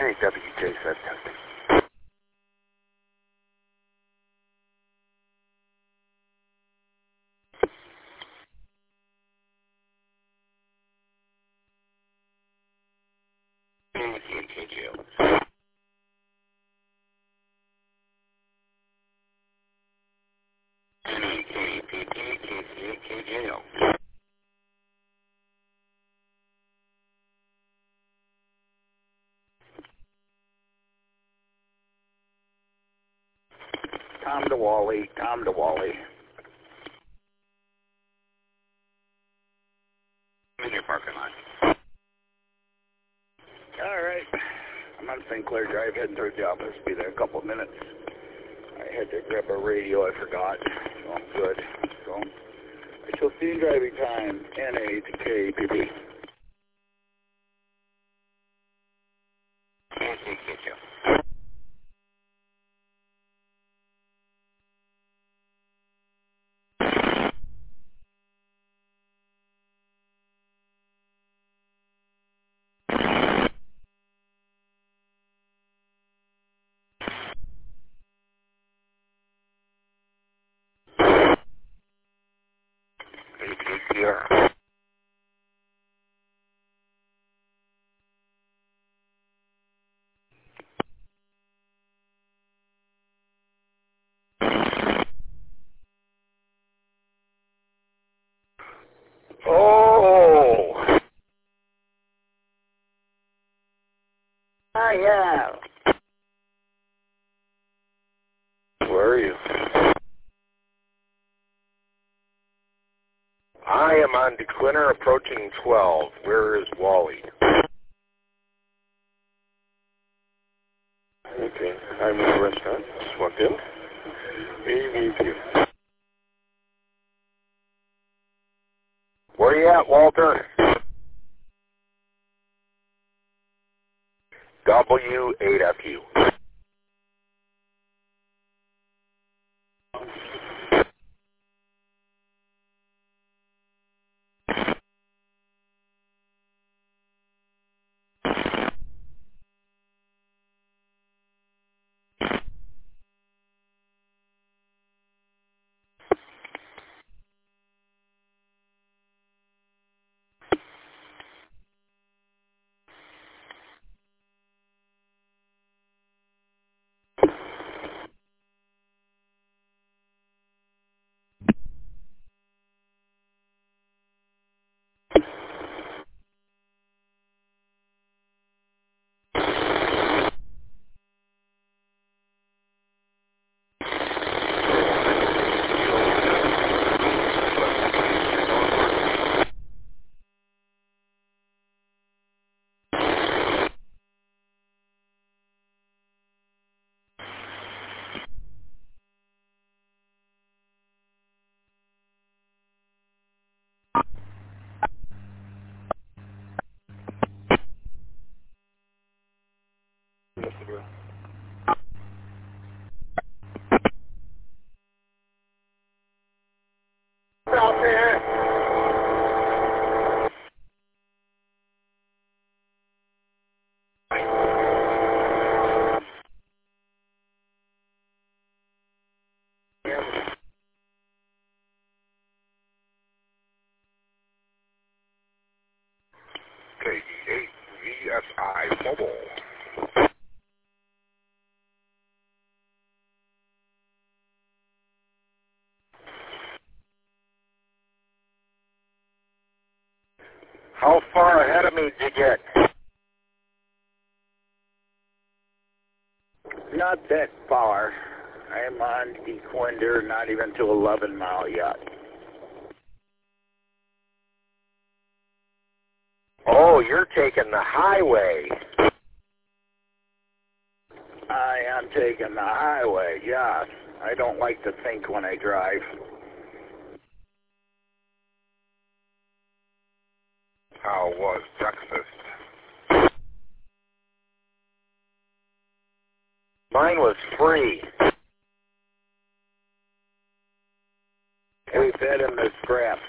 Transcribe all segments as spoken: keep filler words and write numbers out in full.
Hey, W J said testing. K J O. K P T K C A K J O. Tom to Wally, Tom to Wally. I'm in your parking lot. All right. I'm on Saint Clair Drive heading towards the office. Be there in a couple of minutes. I had to grab a radio. I forgot. So I'm good. So I shall see you in driving time. N A to K P P. K C K J O. A K C R. Oh! I am. Where are you? I am on Decliner approaching twelve. Where is Wally? Okay, I'm in the restaurant. Just walked in. A V P. Where you at, Walter? W eight F U. Out there. K E eight V S I Mobile. How far ahead of me did you get? Not that far. I'm on Dequindre, not even to eleven mile yet. Oh, you're taking the highway. I am taking the highway, yes. I don't like to think when I drive. How was breakfast? Mine was free. We fed him the scraps.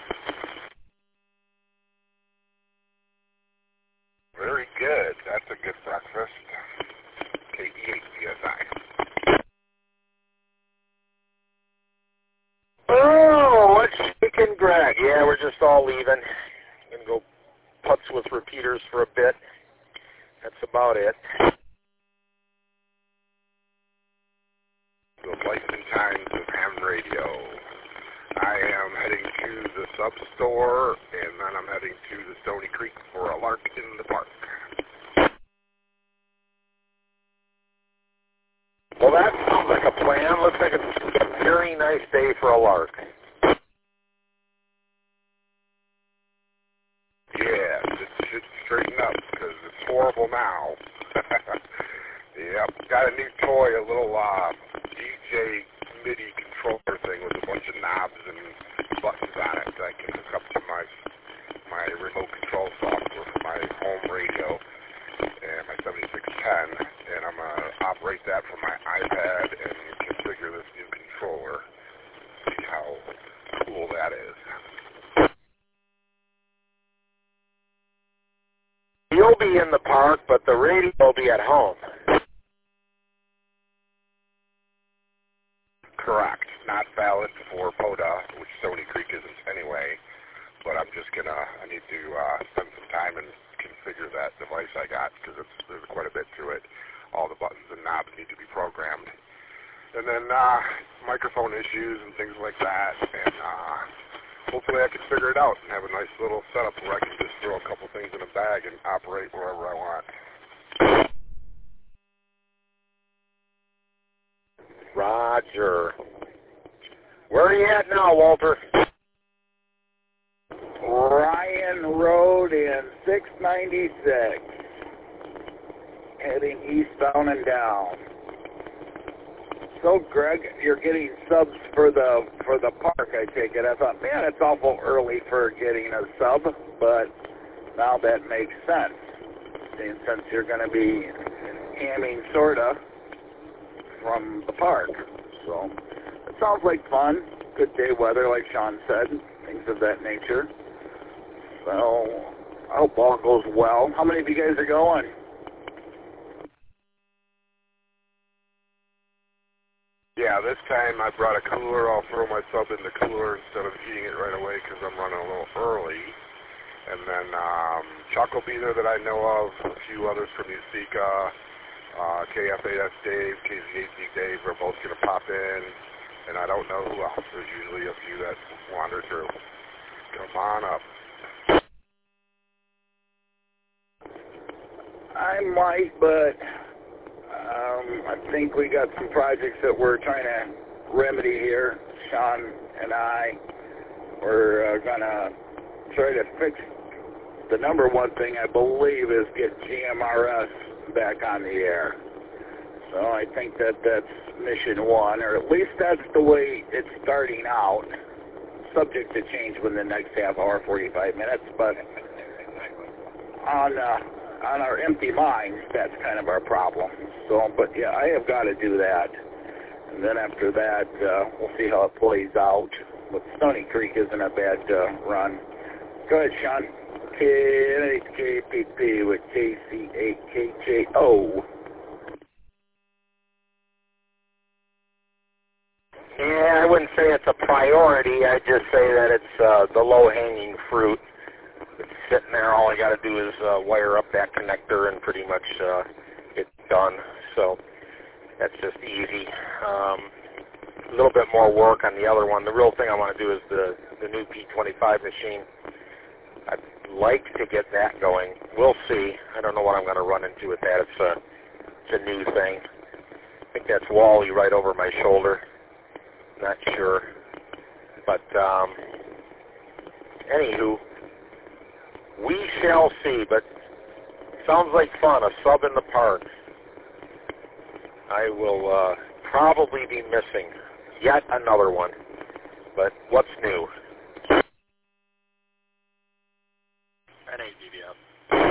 Very good. That's a good breakfast. we're just all leaving. Gonna go putz with repeaters for a bit. That's about it. The Life and Times of Ham Radio. I am heading to the sub store, and then I'm heading to the Stony Creek for a lark in the park. Well, that sounds like a plan. Looks like it's a very nice day for a lark. Yeah, it should straighten up because it's horrible now. Yep, got a new toy, a little uh, D J MIDI controller thing with a bunch of knobs and buttons on it that I can hook up to my my remote control software for my home radio and my seventy-six ten, and I'm going to operate that from my iPad and configure this new controller. See how cool that is. You'll be in the park, but the radio will be at home. Correct. Not valid for POTA, which Stony Creek isn't anyway, but I'm just going to, I need to uh, spend some time and configure that device I got because there's quite a bit to it. All the buttons and knobs need to be programmed. And then uh, microphone issues and things like that, and uh, hopefully I can figure it out and have a nice little setup where I can just throw a couple things in a bag and operate wherever I want. Roger. Where are you at now, Walter? Ryan Road in six ninety-six. Heading eastbound and down. So, Greg, you're getting subs for the for the park, I take it. I thought, man, it's awful early for getting a sub, but now that makes sense. Since you're going to be hamming sorta from the park. So, it sounds like fun. Good day weather, like Sean said. Things of that nature. So, I hope all goes well. How many of you guys are going? Yeah, this time I brought a cooler. I'll throw my sub in the cooler instead of heating it right away because I'm running a little early. And then um, Chuck will be there that I know of. A few others from Usika. Uh, K F A S Dave, K Z A C Dave are both going to pop in. And I don't know who else. There's usually a few that wander through. Come on up. I might, but um, I think we got some projects that we're trying to remedy here. Sean and I, we're uh, going to try to fix the number one thing, I believe, is get G M R S back on the air. So I think that that's mission one, or at least that's the way it's starting out. Subject to change within the next half hour, forty-five minutes, but on uh, on our empty minds, that's kind of our problem. So, but yeah, I have got to do that. And then after that, uh, we'll see how it plays out. But Stony Creek isn't a bad uh, run. Go ahead, Sean. K N H K P P with K C eight K J O. Yeah, I wouldn't say it's a priority. I'd just say that it's uh, the low-hanging fruit. It's sitting there. All I got to do is uh, wire up that connector and pretty much uh, it's done. So that's just easy. Um, a little bit more work on the other one. The real thing I want to do is the, the new P twenty-five machine. I'd like to get that going. We'll see. I don't know what I'm going to run into with that. It's a, it's a new thing. I think that's Wally right over my shoulder. Not sure. But, um, anywho, we shall see. But sounds like fun, a sub in the park. I will uh, probably be missing yet another one. But what's new? N A D V S.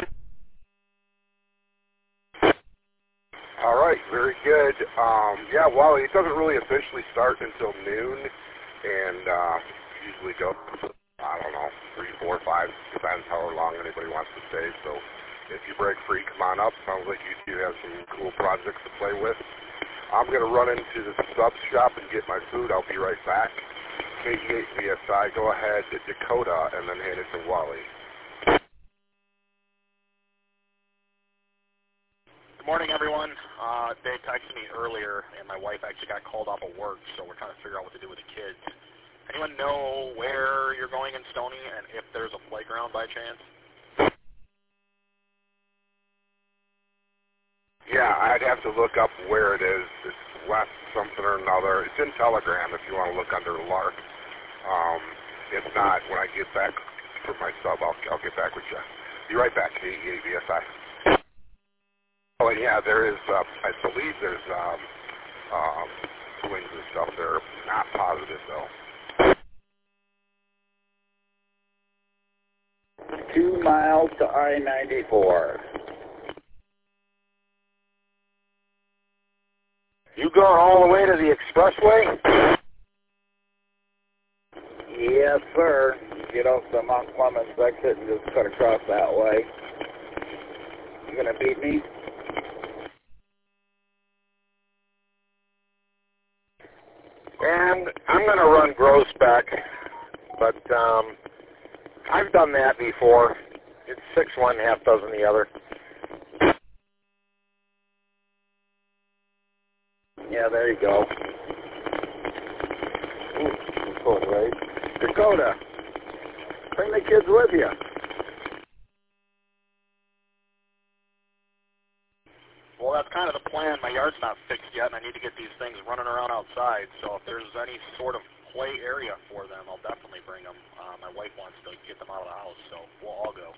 All right, very good. Um, yeah, well, it doesn't really officially start until noon, and uh, usually go, I don't know, three, four, five, depends how long anybody wants to stay. So if you break free, come on up. Sounds like you two have some cool projects to play with. I'm going to run into the sub shop and get my food. I'll be right back. K E eight V S I, go ahead to Dakota and then hand it to Wally. Good morning, everyone. Uh, Dave texted me earlier, and my wife actually got called off of work, so we're trying to figure out what to do with the kids. Anyone know where you're going in Stony and if there's a playground by chance? Yeah, I'd have to look up where it is. It's west something or another. It's in Telegram if you want to look under Lark. Um, if not, when I get back for my sub, I'll, I'll get back with you. Be right back, K E A V S I. Oh, and yeah, there is, uh, I believe there's um, um, swings and stuff there. Not positive, though. Two miles to I ninety-four. You going all the way to the expressway? Yes, sir. Get off the Mount Clemens exit and just cut across that way. You gonna beat me? And I'm going to run gross back, but um, I've done that before. It's six one, half dozen the other. Yeah, there you go. Ooh, Dakota, right? Dakota, bring the kids with you. Well, that's kind of the plan. My yard's not fixed yet, and I need to get these things running around outside. So if there's any sort of play area for them, I'll definitely bring them. Uh, my wife wants to get them out of the house, so we'll all go.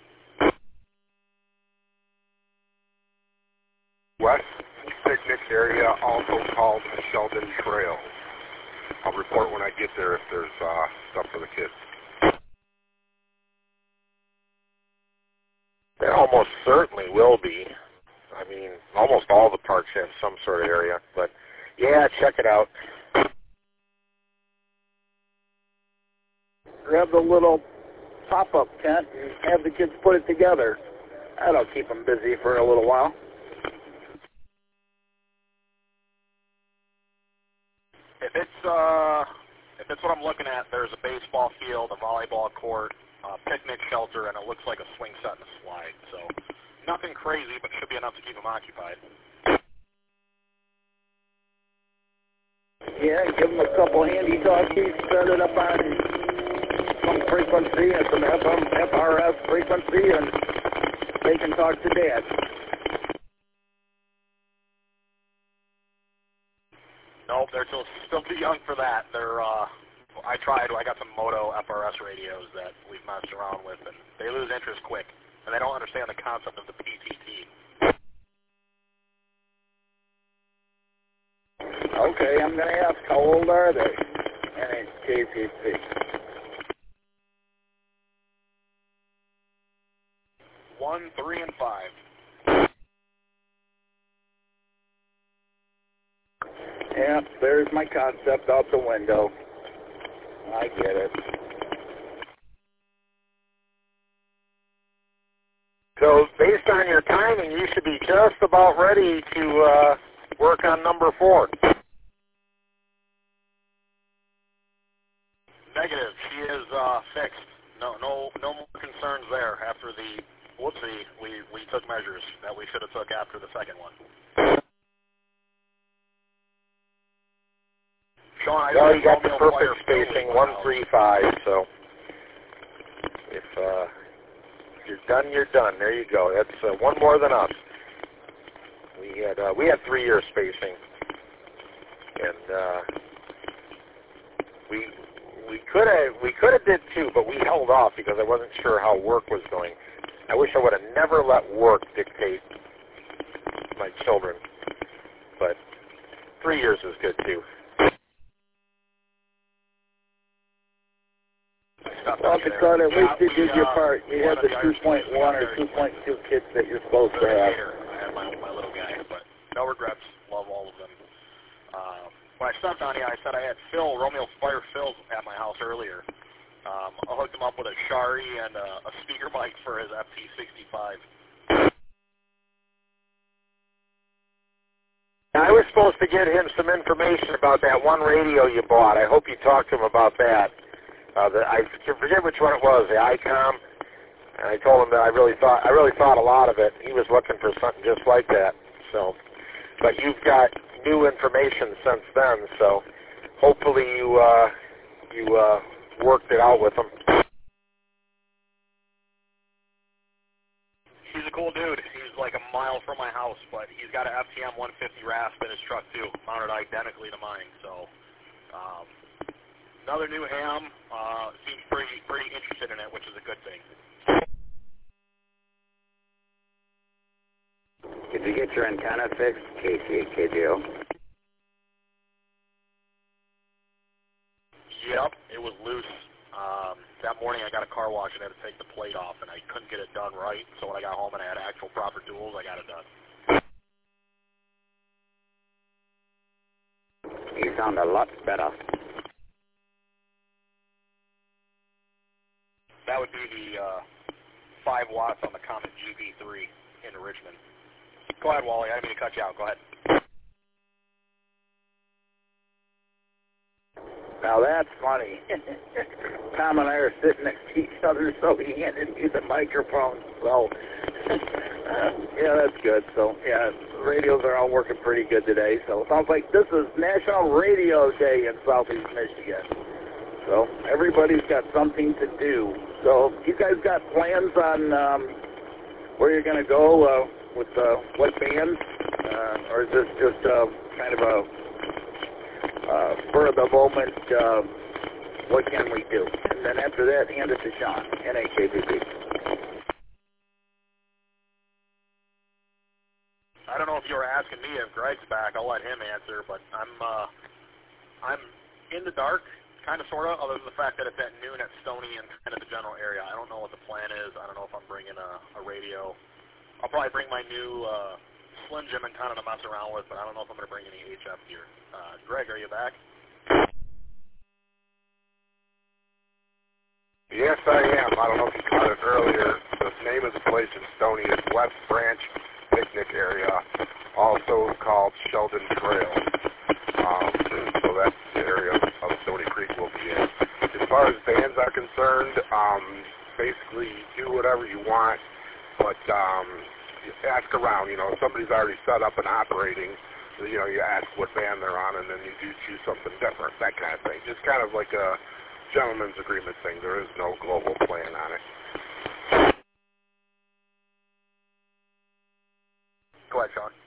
West picnic area, also called Sheldon Trail. I'll report when I get there if there's uh, stuff for the kids. There almost certainly will be. I mean, almost all the parks have some sort of area, but yeah, check it out. Grab the little pop-up tent and have the kids put it together. That'll keep them busy for a little while. If it's uh, if it's what I'm looking at, there's a baseball field, a volleyball court, a picnic shelter, and it looks like a swing set and a slide. So nothing crazy, but should be enough to keep them occupied. Yeah, give them a couple handy talkies, set it up on some frequency and some F M, F R S frequency, and they can talk to Dad. Nope, they're still still too young for that. They're uh, I tried. I got some Moto F R S radios that we've messed around with, and they lose interest quick, and they don't understand the concept of the P T T. Okay, I'm going to ask, how old are they? And it's K P P. One, three, and five. Yeah, there's my concept out the window. I get it. So based on your timing, you should be just about ready to uh, work on number four. Negative. She is uh, fixed. No, no, no more concerns there. After the whoopsie, we we took measures that we should have took after the second one. Sean, I Well, you got the Romeo perfect Fire spacing, one, three, five. So if uh, you're done, you're done. There you go. That's uh, one more than us. We had uh, we had three year spacing, and uh, we we could have we could have did two, but we held off because I wasn't sure how work was going. I wish I would have never let work dictate my children, but three years is good too. Well, Dakota, at least you we, did your uh, part. You had the two point one or two point two kids that you're supposed to have. I had my, my little guy, but no regrets. Love all of them. Uh, when I stepped on here, I said I had Phil, Romeo Fire Phil, at my house earlier. Um, I hooked him up with a Shari and a, a speaker mic for his F T sixty-five. I was supposed to get him some information about that one radio you bought. I hope you talked to him about that. Uh, the, I forget which one it was, the ICOM. And I told him that I really thought I really thought a lot of it. He was looking for something just like that. So, but you've got new information since then. So, hopefully you uh, you uh, worked it out with him. He's a cool dude. He's like a mile from my house, but he's got an F T M one fifty Rasp in his truck too, mounted identically to mine. So, um, another new ham. Uh, seems pretty pretty interested in it, which is a good thing. Did you get your antenna fixed, K T eight K J O? Yep, it was loose. Um, that morning I got a car wash and had to take the plate off, and I couldn't get it done right. So when I got home and I had actual proper tools, I got it done. You sound a lot better. That would be the uh, five watts on the Comet G B three in Richmond. Go ahead, Wally. I didn't mean to cut you out. Go ahead. Now that's funny. Tom and I are sitting next to each other, so he handed me the microphone. So, uh, yeah, that's good. So, yeah, the radios are all working pretty good today. So it sounds like this is National Radio Day in Southeast Michigan. So everybody's got something to do. So you guys got plans on um, where you're going to go uh, with uh, what bands? Uh, or is this just uh, kind of a Uh, spur of the moment, uh, what can we do? And then after that, hand it to Sean, N A K B B. I don't know if you were asking me if Greg's back. I'll let him answer, but I'm uh, I'm in the dark, kind of, sort of, other than the fact that it's at noon at Stony and kind of the general area. I don't know what the plan is. I don't know if I'm bringing a, a radio. I'll probably bring my new uh, Slim Jim antenna to mess around with, but I don't know if I'm going to bring any H F gear. Uh, Greg, are you back? Yes, I am. I don't know if you caught it earlier. The name of the place in Stony is West Branch Picnic Area, also called Sheldon Trail. Um, so that's the area of Stony Creek we'll be in. As far as bands are concerned, um, basically do whatever you want, but um, ask around. You know, if somebody's already set up and operating, you know, you ask what band they're on, and then you do choose something different, that kind of thing. Just kind of like a gentleman's agreement thing. There is no global plan on it. Go ahead, Sean.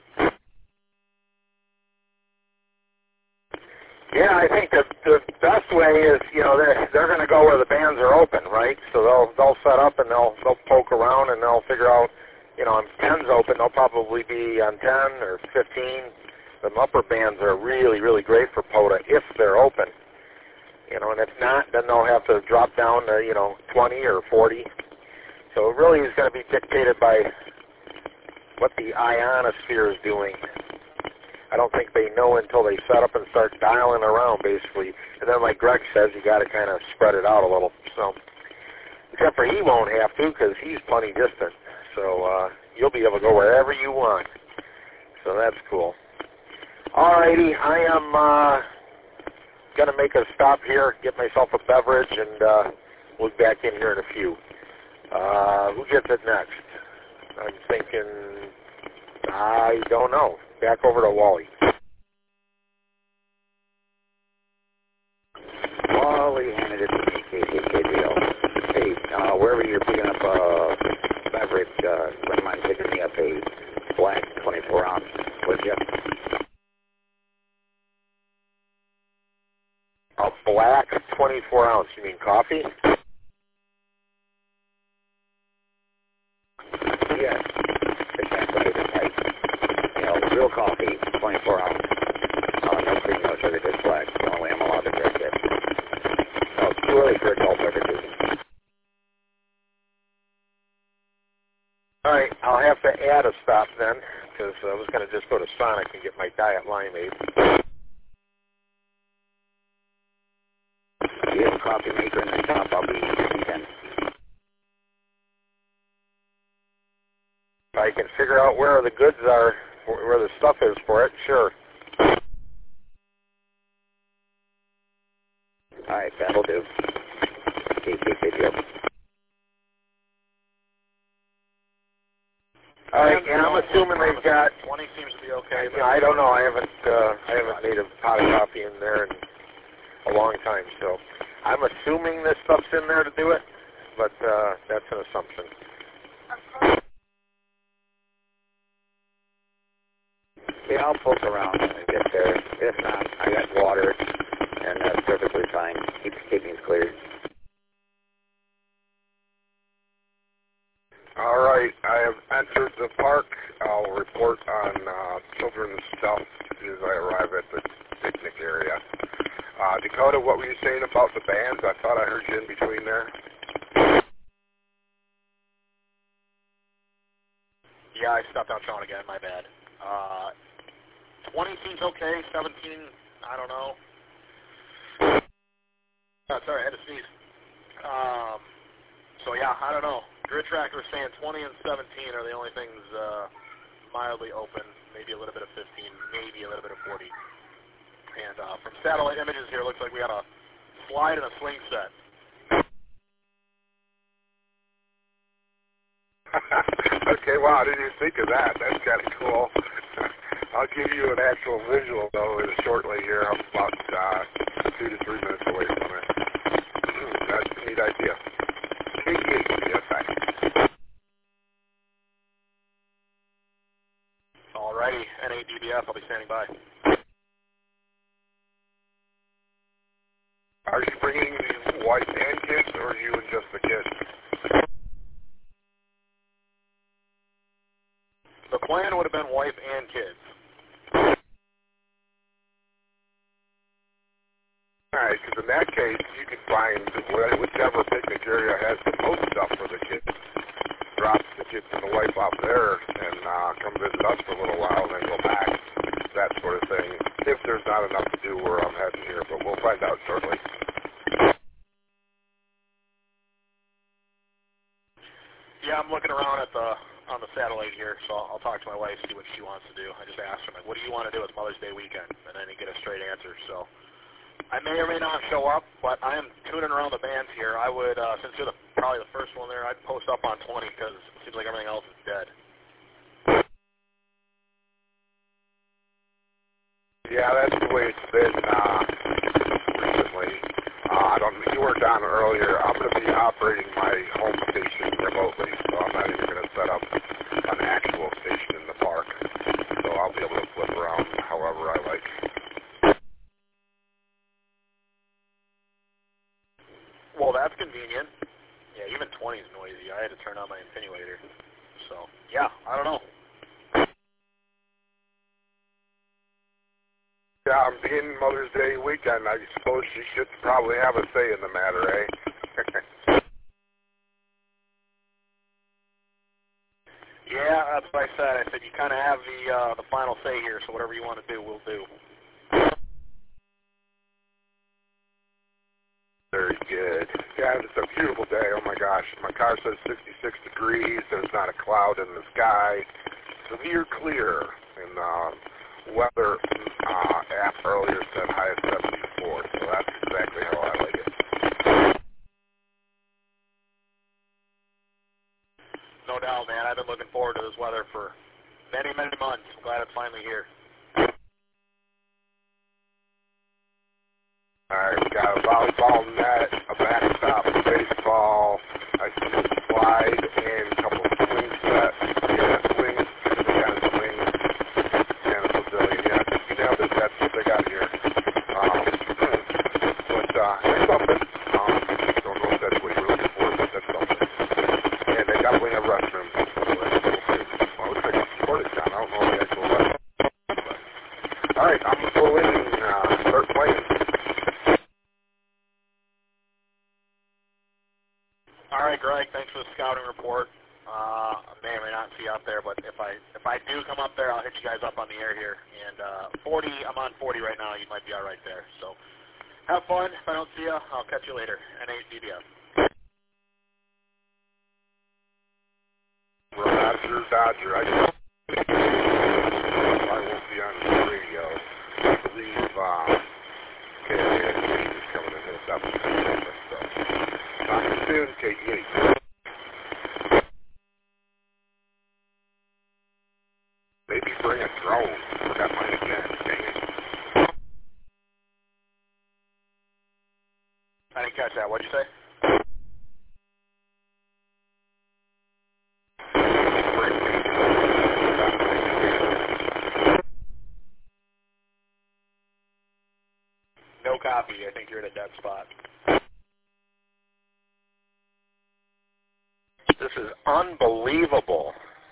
Yeah, I think the the best way is, you know, they're they're going to go where the bands are open, right? So they'll they'll set up and they'll they'll poke around and they'll figure out, you know, if ten's open, they'll probably be on ten or fifteen. The upper bands are really, really great for P O T A if they're open. You know, and if not, then they'll have to drop down to, you know, twenty or forty. So it really is going to be dictated by what the ionosphere is doing. I don't think they know until they set up and start dialing around, basically. And then, like Greg says, you got to kind of spread it out a little. So, except for he won't have to because he's plenty distant. So uh, you'll be able to go wherever you want. So that's cool. Alrighty, I am uh, going to make a stop here, get myself a beverage, and uh, we'll be back in here in a few. Uh, who gets it next? I'm thinking, I don't know. Back over to Wally. Wally handed it to me, K T K J O. Hey, uh, wherever you're picking up a beverage, uh, wouldn't mind picking me up a black twenty-four ounce, would you? A black twenty-four ounce, you mean coffee? Yes, the caffeinated type. You know, real coffee, twenty-four ounce. Uh, no cream, no sugar, just black. The only way I'm allowed to drink it. No, it's too early for adult beverages. All right, I'll have to add a stop then, because I was going to just go to Sonic and get my Diet Limeade. If you have a coffee maker in the shop, I'll be then. If I can figure out where the goods are, where the stuff is for it, sure. K K K, yep. All right, and I'm assuming they've got. twenty seems to be okay. Yeah, I don't know. I haven't. Uh, I haven't made a pot of coffee in there in a long time, so I'm assuming this stuff's in there to do it, but uh, that's an assumption. Yeah, I'll poke around when I get there. If not, I got water, and that's perfectly fine. Keep the kidneys cleared. All right, I have entered the park. I'll report on uh, children's stuff as soon as I arrive at the picnic area. Uh, Dakota, what were you saying about the bands? I thought I heard you in between there. Yeah, I stopped out Sean again. My bad. Uh, twenty seems okay. seventeen, I don't know. Oh, sorry, I had to sneeze. Um, so yeah, I don't know. Grid Tracker was saying twenty and seventeen are the only things uh, mildly open. Maybe a little bit of fifteen, maybe a little bit of forty. And uh, from satellite images here, it looks like we got a slide and a swing set. Okay, wow, I didn't even think of that. That's kind of cool. I'll give you an actual visual, though, shortly here. I'm about uh, two to three minutes away from it. That's a neat idea. K K, yes, I. Alrighty, N eight D B F, I'll be standing by. Are you bringing the wife and kids, or you and just the kids? The plan would have been wife and kids. All right, because in that case, you can find whichever picnic area has the most stuff for the kids. Drop the kids and the wife off there and uh, come visit us for a little while and then go back, that sort of thing. If there's not enough to do where I'm heading here, but we'll find out shortly. Yeah, I'm looking around at the on the satellite here, so I'll talk to my wife, see what she wants to do. I just asked her, like, what do you want to do? It's Mother's Day weekend, and I didn't get a straight answer. So I may or may not show up, but I am tuning around the bands here. I would, uh, since you're the, probably the first one there, I'd post up on twenty because it seems like everything else is dead. Yeah, that's the way it's been uh, recently. Uh, I don't. You were down earlier. I'm going to be operating my home station remotely, so I'm not even going to set up an actual station in the park. So I'll be able to flip around however I like. Well, that's convenient. Yeah, even twenty is noisy. I had to turn on my attenuator. So, yeah, I don't know. Yeah, I'm beginning Mother's Day weekend. I suppose she should probably have a say in the matter, eh? Yeah, that's what I said. I said you kind of have the uh, the final say here, so whatever you want to do, we'll do. Very good. Yeah, it's a beautiful day. Oh my gosh, my car says sixty-six degrees. There's not a cloud in the sky. Severe clear. And uh, weather uh, app earlier said high at seventy-four. So that's exactly how I like it. No doubt, man. I've been looking forward to this weather for many, many months. I'm glad it's finally here. All right, we got a volleyball net, a backstop, a baseball, I see a slide, and a couple of swing sets. Yeah, swings, we got a swing, and a pavilion. Yeah, you nailed it. That's what they got here. Um, but uh, that's something. Um, don't know if that's what you're looking for, but that's something. And they definitely have restrooms. So that's cool too. Well, it looks like it's recorded down. I don't know the actual restroom. But, all right, I'm going to pull in and uh, start playing. All right, Greg. Thanks for the scouting report. Uh, I may or may not see you out there, but if I if I do come up there, I'll hit you guys up on the air here. And uh, forty, I'm on forty right now. You might be all right there. So have fun. If I don't see you, I'll catch you later. N eight D B F. Roger, Dodger. I, I won't be on the radio. I believe uh, K A S is coming in this up. So, soon, K D eight. Maybe bring a drone. Forgot mine again. Dang it. I didn't catch that. What'd you say? No copy. I think you're in a dead spot. This is unbelievable.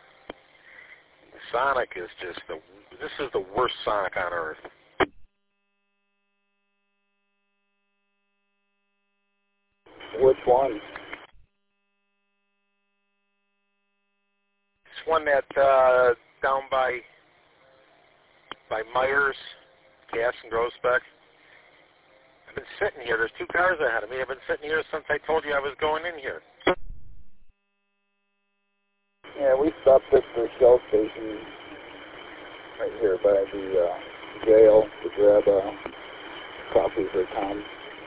Sonic is just the, this is the worst Sonic on earth. Which one? This one that, uh, down by, by Myers, Gas and Grospec. I've been sitting here. There's two cars ahead of me. I've been sitting here since I told you I was going in here. Yeah, we stopped at the Shell station right here by the uh, jail to grab a coffee for Tom.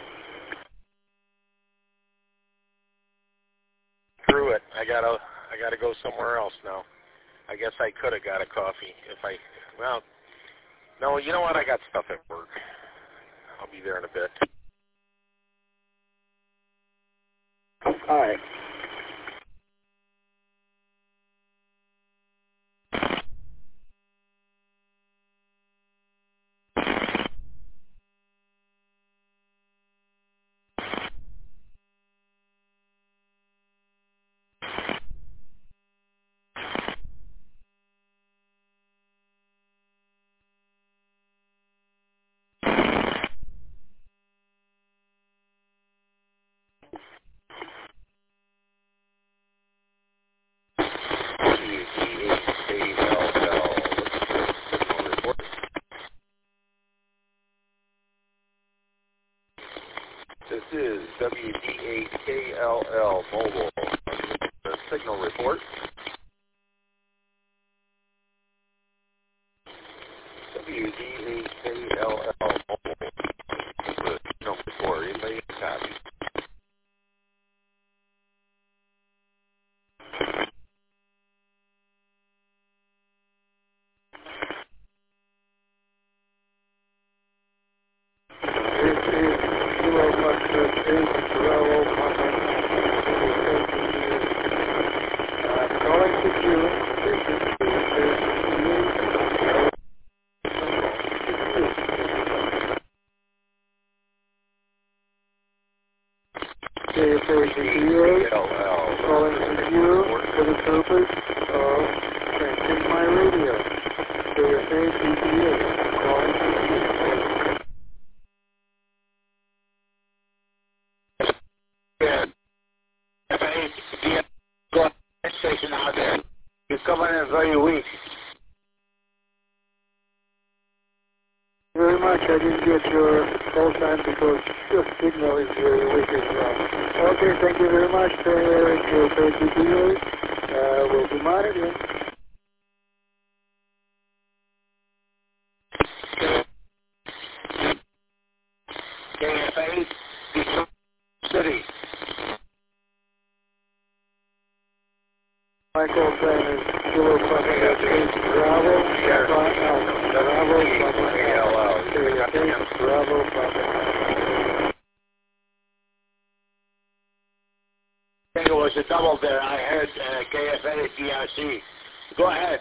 Screw it. I gotta, I gotta go somewhere else now. I guess I could have got a coffee if I, well, no, you know what? I got stuff at work. I'll be there in a bit. All right. This is W D eight K L L Mobile. The signal report. W D eight K L L Mobile. The signal report. Anybody copy? Very much. I didn't get your call time because your signal is very weak as well. Okay, thank you very much. Uh, we'll be monitoring. K F A, Detroit City. My call sign is Kilo Papa eight Bravo Papa Alpha. Bravo Papa Alpha. Bravo Papa Alpha. I think it was a double there. I heard uh, K F A D R C. Go ahead.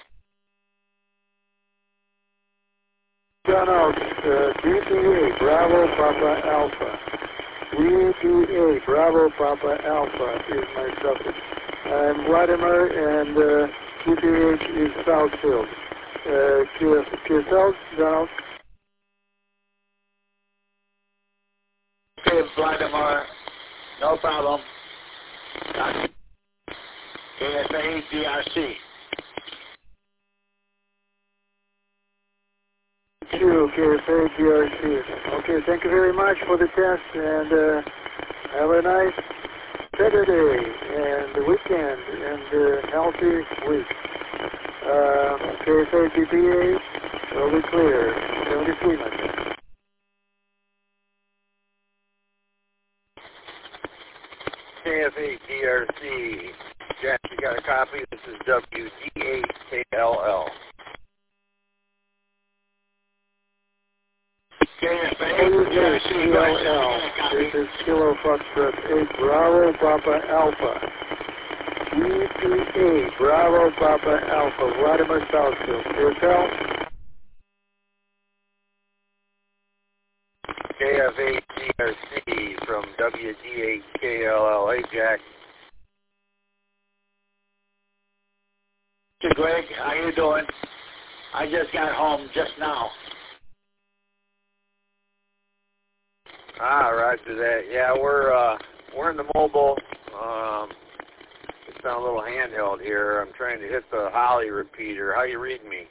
John out, uh, D T A Bravo Papa Alpha. D T A Bravo Papa Alpha is my subject. I'm Vladimir, and uh, Q T H is Southfield. Uh, Q, Q South, Donald. Okay, Vladimir, no problem. K F A D R C. Q, K F A D R C. Okay, thank you very much for the test, and uh, have a nice Saturday and weekend and uh, healthy week. Uh, K F A D P A will be clear. seventy-three minutes. K F A D R C. Jack, you got a copy? This is W D eight K L L. K F A D R C. This is Kilo Foxtrot eight Bravo Papa Alpha. G P A Bravo Papa Alpha. Vladimir Southfield. Hotel. K F A D R C from W D eight K L L. Hey, Jack. Hey, Greg, how you doing? I just got home just now. Ah, roger that. Yeah, we're uh, we're in the mobile. Um, it's on a little handheld here. I'm trying to hit the Holly repeater. How you reading me?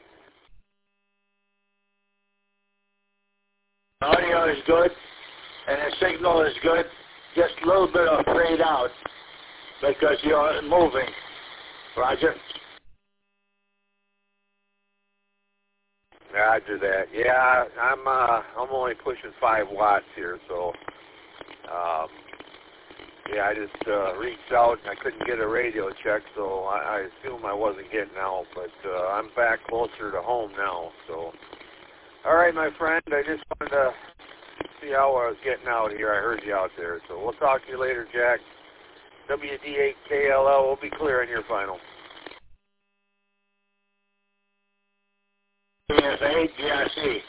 Audio is good, and the signal is good. Just a little bit of fade out because you're moving. Roger. Roger that. Yeah, I'm uh, I'm only pushing five watts here, so um, yeah, I just uh, reached out and I couldn't get a radio check, so I, I assume I wasn't getting out, but uh, I'm back closer to home now. So, all right, my friend, I just wanted to see how I was getting out here. I heard you out there, so we'll talk to you later, Jack. W D eight K L L, we'll be clear on your final. K F A D R C.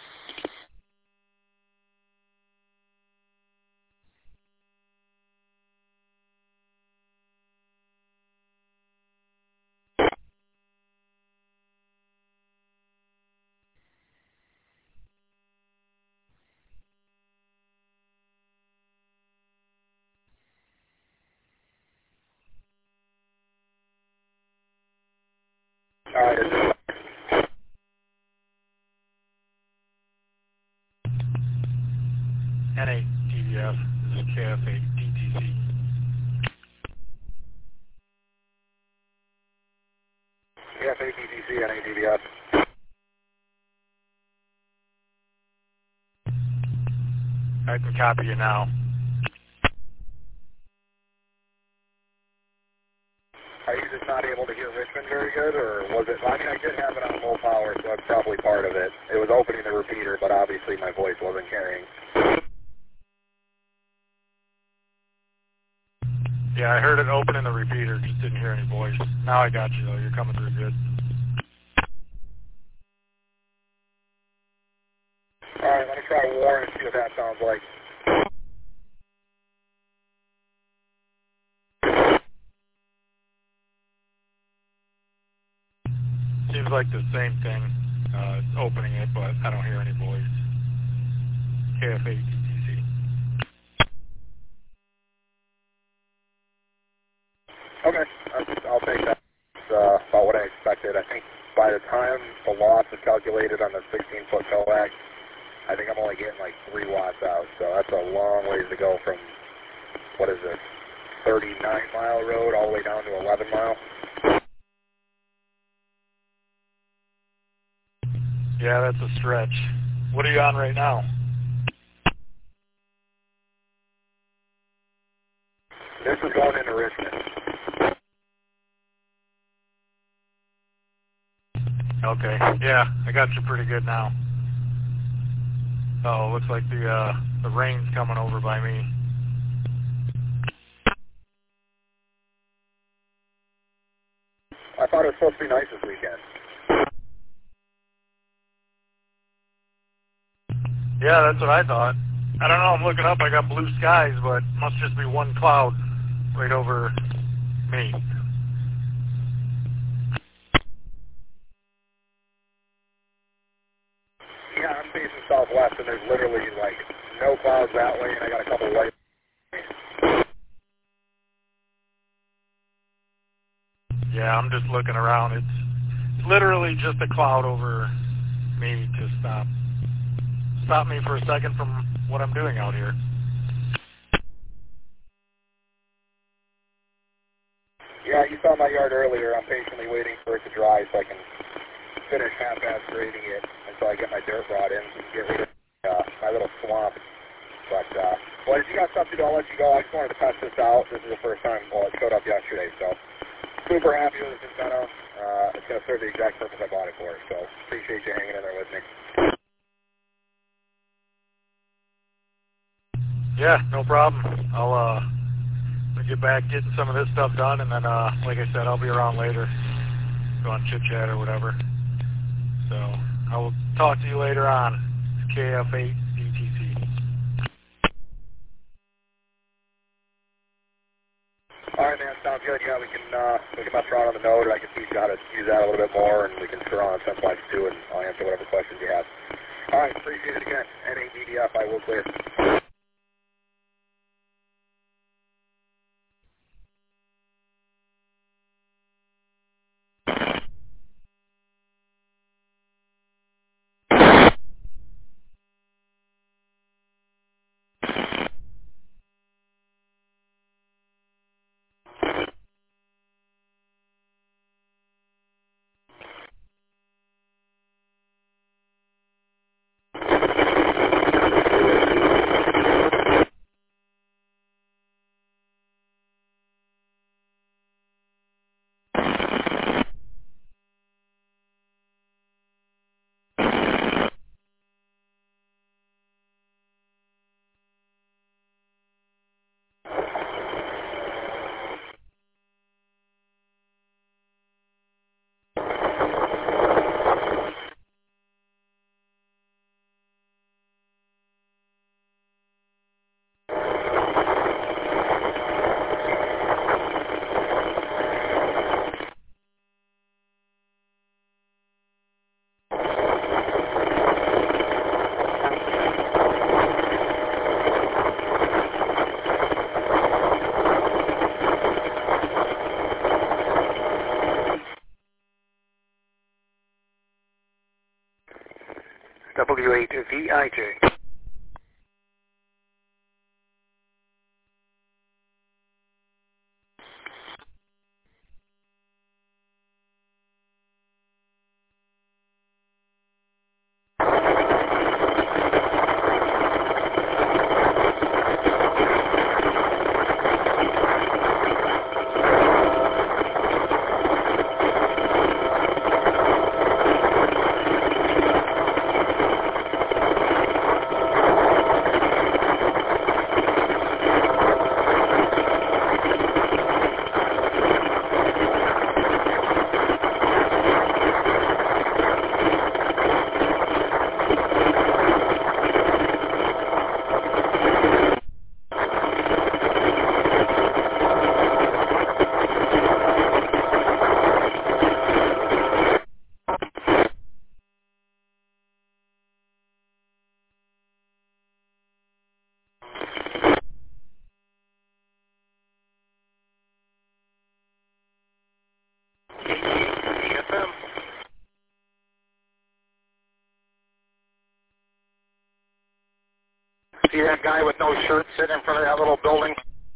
All right, it's N A D V F, this is K F A D T C. K F A D T C, N A D V F. I can copy you now. Are you just not able to hear Richmond very good, or was it? I mean, I did have it on low power, so that's probably part of it. It was opening the repeater, but obviously my voice wasn't carrying. Yeah, I heard it opening the repeater, just didn't hear any voice. Now I got you, though. You're coming through good. All right, let me try Warren and see what that sounds like. Seems like the same thing. Uh, it's opening it, but I don't hear any voice. K F A D T C. Okay, I'll take that. It's uh, about what I expected. I think by the time the loss is calculated on the sixteen foot coax, I think I'm only getting like three watts out. So that's a long ways to go from, what is it, thirty-nine mile road all the way down to eleven mile. Yeah, that's a stretch. What are you on right now? This is going into Richmond. Okay, yeah, I got you pretty good now. Oh, looks like the uh, the rain's coming over by me. I thought it was supposed to be nice this weekend. Yeah, that's what I thought. I don't know, I'm looking up, I got blue skies, but must just be one cloud right over me. Yeah, I'm facing southwest, and there's literally, like, no clouds that way, and I got a couple white. Yeah, I'm just looking around. It's literally just a cloud over me to stop stop me for a second from what I'm doing out here. Yeah, you saw my yard earlier. I'm patiently waiting for it to dry so I can finish half-ass grading it until I get my dirt brought in and get rid of uh, my little swamp. But uh, Well, if you got something, I'll let you go. I just wanted to test this out. This is the first time, well, it showed up yesterday, so super happy with this antenna. Uh, it's going to serve the exact purpose I bought it for, so appreciate you hanging in there with me. Yeah, no problem. I'll uh, get back getting some of this stuff done, and then, uh, like I said, I'll be around later. Go on chit chat or whatever. So I will talk to you later on. It's K F eight D T C. All right, man. Sounds good. Yeah, we can uh, we can mess around on the node, or I can teach you how to use that a little bit more, and we can screw around on Simplex too, and I'll answer whatever questions you have. All right, appreciate it again. N A D D F, I will clear. W eight V I J. See that guy with no shirt sitting in front of that little building?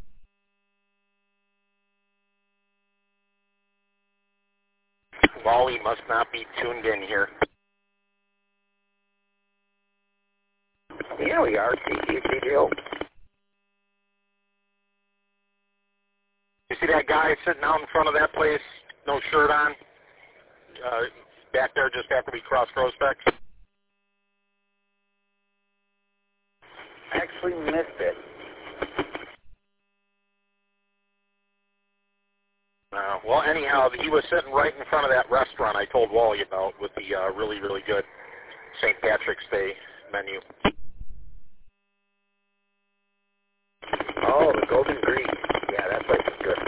Well, he must not be tuned in here. Here we are, C T C Joe. You see that guy sitting out in front of that place, no shirt on? Uh, back there just after we cross Groesbeck? Actually missed it. Uh, well, anyhow, he was sitting right in front of that restaurant I told Wally about with the uh, really, really good Saint Patrick's Day menu. Oh, the Golden Greek. Yeah, that place is good.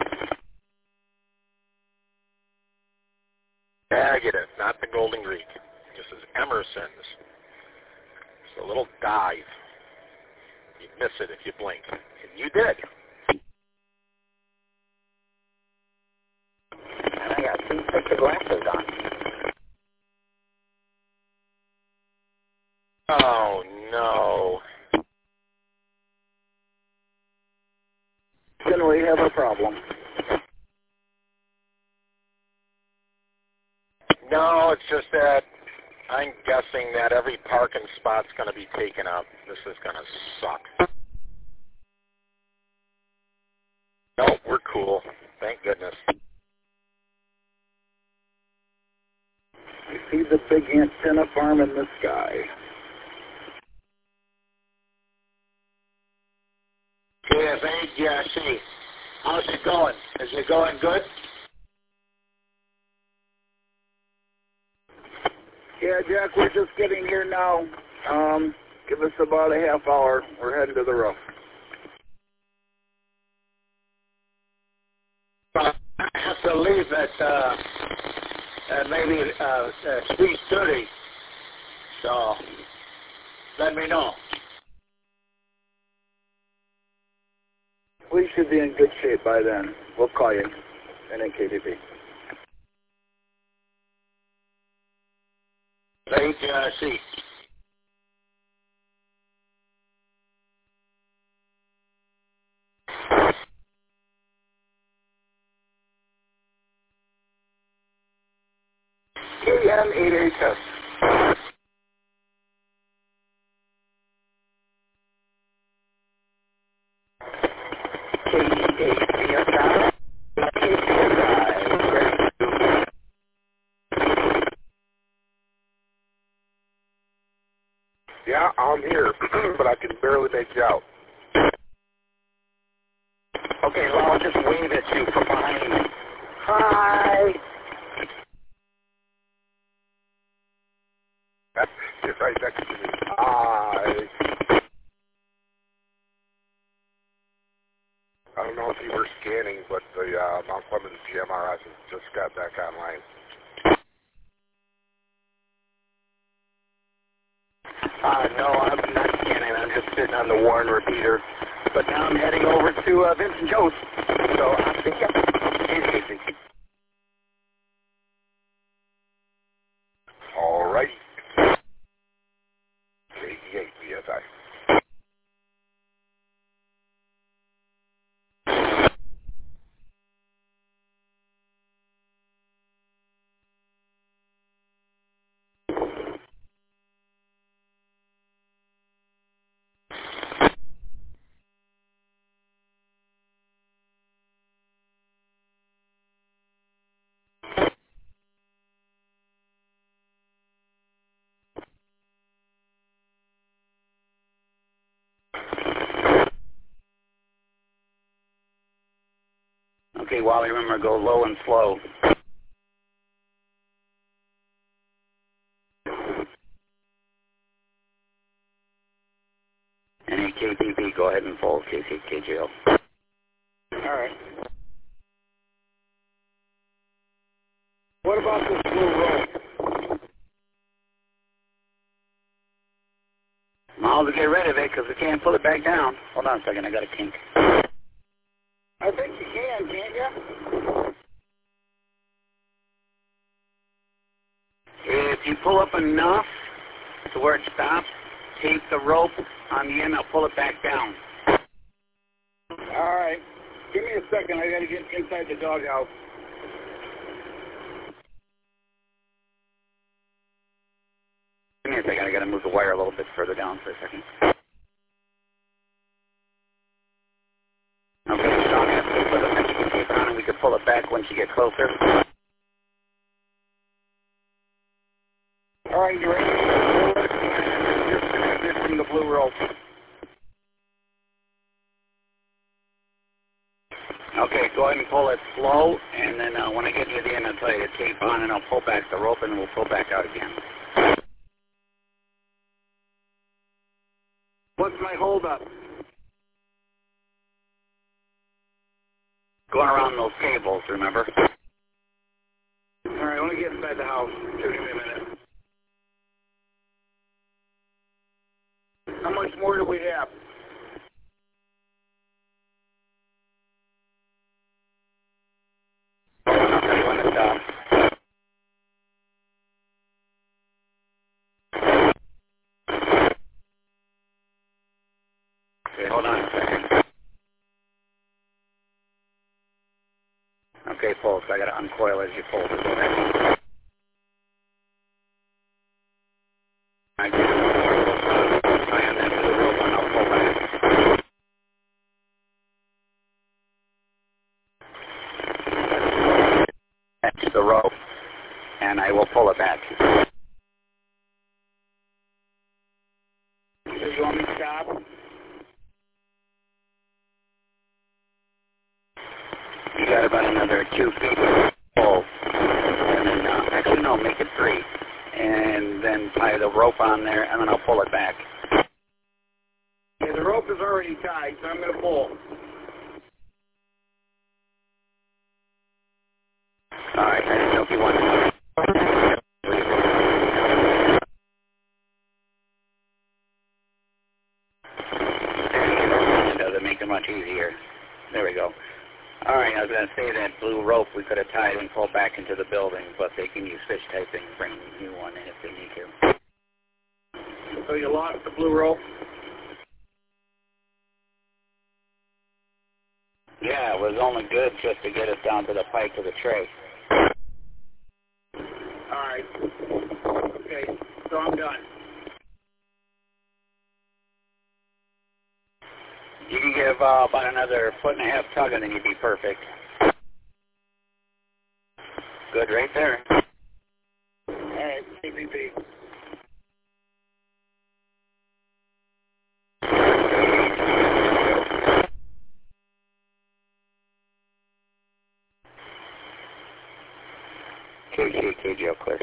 Yeah, I get it. Not the Golden Greek. This is Emerson's. It's a little dive. You'd miss it if you blink. And you did. And I got two sets of glasses on. Oh, no. Then we have a problem. No, it's just that I'm guessing that every parking spot's going to be taken up. This is going to suck. Thank goodness. I see the big antenna farm in the sky. K F A G R C. How's it going? Is it going good? Yeah, Jack, we're just getting here now. Um, give us about a half hour. We're heading to the roof. I have to leave at uh, uh, maybe uh, uh, three thirty. So let me know. We should be in good shape by then. We'll call you. And then K T P. A G R C. K M eight H S. K E eight C S I. K C S I. Yeah, I'm here, but I can barely make you out. Okay, well, I'll just wave at you from behind me. Hi. You're right next to me. Hi. I don't know if you were scanning, but the uh, Mount Clemens G M R S has just got back online. Uh, no, I'm not scanning. I'm just sitting on the Warren repeater. But now I'm heading over to uh, Vincent Joe's. So I'm thinking, easy, easy. All right. K E eight B S I. Okay, Wally, remember, go low and slow. Any K T P, go ahead and fold K C K J L. All right. What about this blue rope? Miles, get rid of it because we can't pull it back down. Hold on a second, I got a kink. I think you can, can't you? If you pull up enough to where it stops, tape the rope on the end, I'll pull it back down. All right. Give me a second. I got to get inside the doghouse. Give me a second. I got to move the wire a little bit further down for a second. Okay, Sean has to put a measuring tape on and we can pull it back once you get closer. All right, you ready? Just transition the blue rope. Okay, go ahead and pull it slow, and then uh, when I get near the end, I'll tell you to tape on, and I'll pull back the rope, and we'll pull back out again. What's my holdup? Going around those cables, remember? All right, let me get inside the house. Give me a minute. How much more do we have? When it stops. Okay, hold on a second. Okay, pull, so I got to uncoil as you pull this thing. I get tie on that blue rope and I'll pull back. the rope, and I will pull it back. So you want me to stop? You got about another two feet to pull. And then, uh, actually, no, make it three. And then tie the rope on there, and then I'll pull it back. Yeah, the rope is already tied, so I'm going to pull. All right, I didn't know if you wanted to. It doesn't make it much easier. There we go. All right, I was going to say that blue rope we could have tied and pulled back into the building, but they can use fish typing and bring a new one in if they need to. So you lost the blue rope? Yeah, it was only good just to get us down to the pike of the tray. All right. Okay, so I'm done. You can give uh, about another foot and a half tug and then you'd be perfect. Good right there. All right, K P P. K J, K J, clear.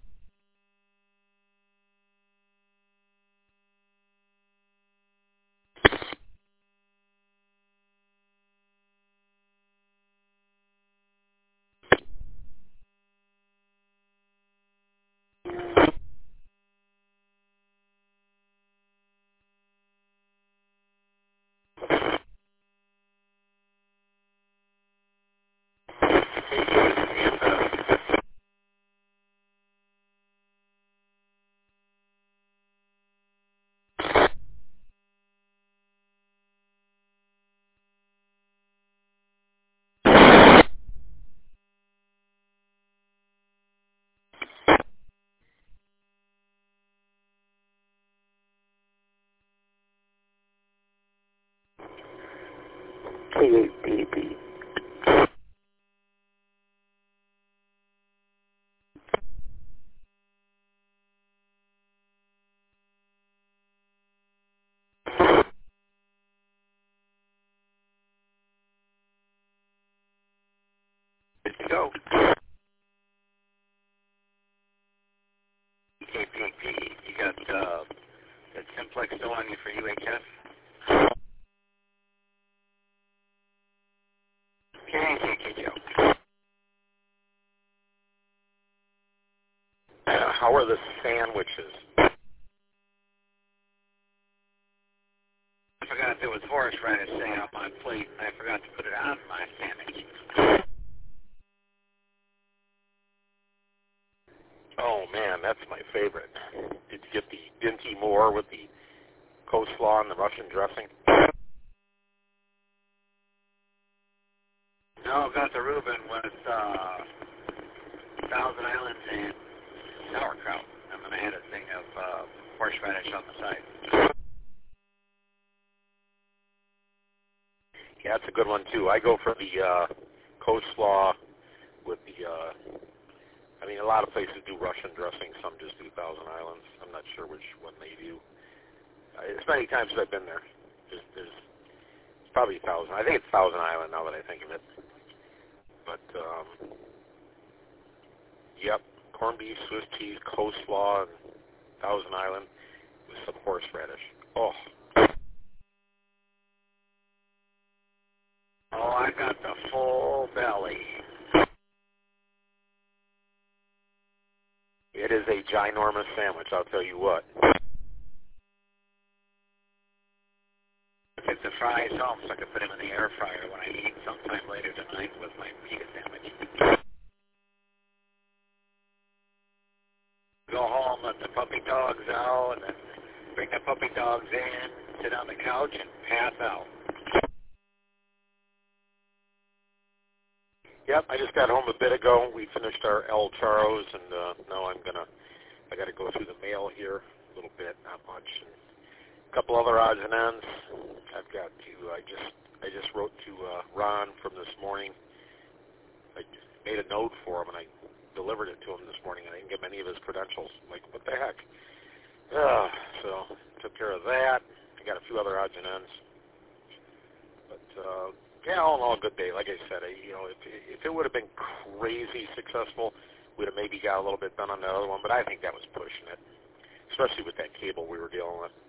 K P P. Good to go. K P P, you got uh, that Simplex still on you for U H F? K J, K J. Uh, how are the sandwiches? I forgot there was horseradish sitting up on a plate, and I forgot to put it on my sandwich. Oh, man, that's my favorite. Did you get the Dinty Moore with the coleslaw and the Russian dressing? No, got the Reuben with uh, Thousand Islands and sauerkraut. And then I had a thing of uh, horseradish on the side. Yeah, that's a good one, too. I go for the uh, coleslaw with the, uh, I mean, a lot of places do Russian dressing. Some just do Thousand Islands. I'm not sure which one they do. Uh, as many times as I've been there, there's, there's it's probably Thousand. I think it's Thousand Island now that I think of it. But, um, yep, corned beef, Swiss cheese, coleslaw, and Thousand Island with some horseradish. Oh. Oh, I got the full belly. It is a ginormous sandwich, I'll tell you what. If the fries home, so I can put them in the air fryer when I eat sometime later tonight with my pita sandwich. Go home, let the puppy dogs out, and then bring the puppy dogs in, sit on the couch, and pass out. Yep, I just got home a bit ago. We finished our El Charos, and uh, now I'm gonna. I got to go through the mail here a little bit, not much. And a couple other odds and ends. I've got to. I just. I just wrote to uh, Ron from this morning. I made a note for him, and I delivered it to him this morning, and I didn't give him any of his credentials. I'm like, what the heck? Uh, so took care of that. I got a few other odds and ends. But, uh, yeah, all in all, a good day. Like I said, I, you know, if, if it would have been crazy successful, we'd have maybe got a little bit done on the other one, but I think that was pushing it, especially with that cable we were dealing with.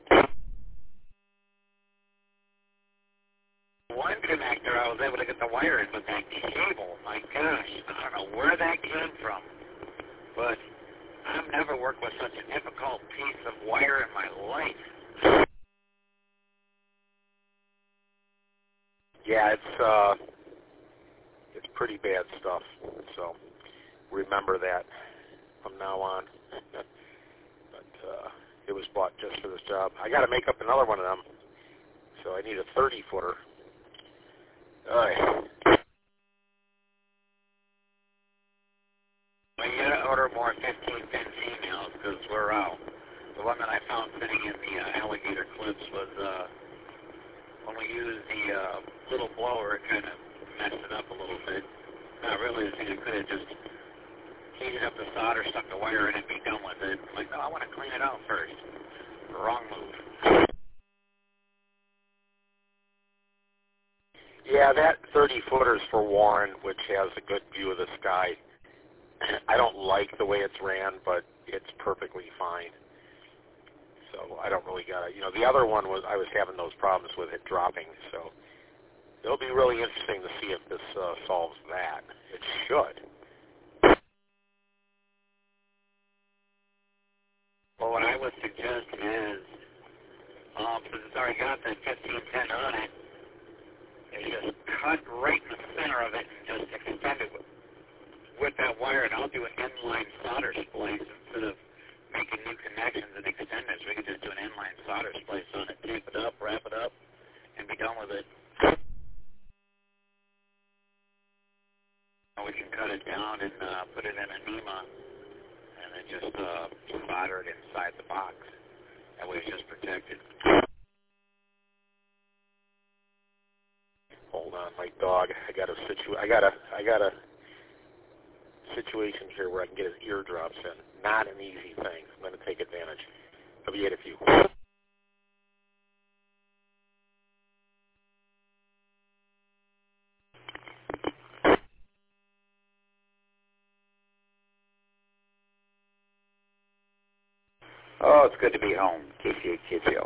One connector, I was able to get the wire in, but that cable, my gosh, I don't know where that came from, but I've never worked with such a difficult piece of wire in my life. Yeah, it's uh, it's pretty bad stuff. So remember that from now on. But uh, it was bought just for this job. I got to make up another one of them, so I need a thirty footer. All right. Well, you gotta order more fifteen pin females because we're out. The one that I found sitting in the uh, alligator clips was uh, when we used the uh, little blower, it kind of messed it up a little bit. Not really the thing I could have just heated up the solder, stuck the wire in, and be done with it. I'm like, no, I want to clean it out first. Wrong move. Yeah, that thirty footer is for Warren, which has a good view of the sky. I don't like the way it's ran, but it's perfectly fine. So I don't really got it. You know, the other one was I was having those problems with it dropping. So it'll be really interesting to see if this uh, solves that. It should. Well, what I would suggest is, um, since it's already got that fifteen pin on it, is just cut right in the center of it and just extend it with, with that wire, and I'll do an inline solder splice instead of making new connections and extenders. We could just do an inline solder splice on it, tape it up, wrap it up, and be done with it. We can cut it down and uh, put it in a N E M A, and then just uh, solder it inside the box. That way it's just protected. Hold on, my dog. I got a situ. I got a. I got a situation here where I can get his eardrops in. Not an easy thing. I'm going to take advantage. I'll be at a few. Oh, it's good to be home, K C A K J O.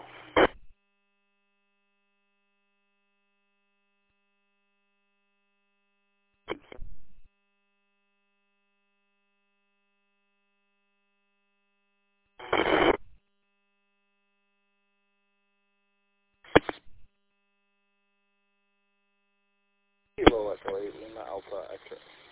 Kilo Echo eight Lima Alpha Extra.